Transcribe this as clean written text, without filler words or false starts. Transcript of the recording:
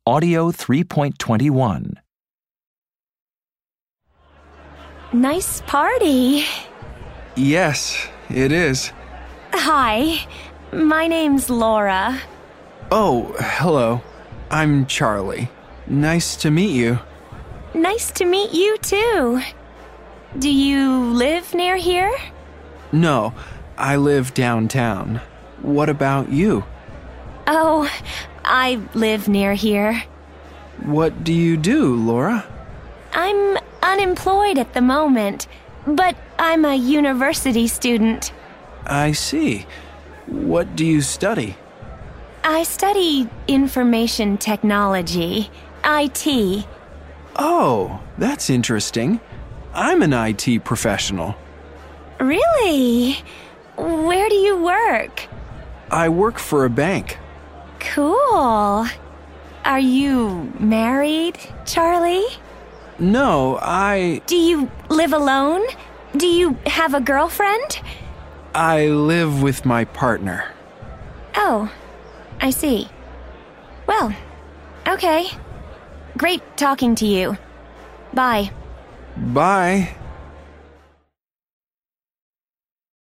Audio 3.21. Nice party. Yes, it is. Hi, my name's Laura. Oh, hello. I'm Charlie. Nice to meet you. Nice to meet you too. Do you live near here? No, I live downtown. What about you? Oh, I live near here. What do you do, Laura? I'm unemployed at the moment, but I'm a university student. I see. What do you study? I study information technology, IT. Oh, that's interesting. I'm an IT professional. Really? Where do you work? I work for a bank. Cool. Are you married, Charlie? No, Do you live alone? Do you have a girlfriend? I live with my partner. Oh, I see. Well, okay. Great talking to you. Bye. Bye.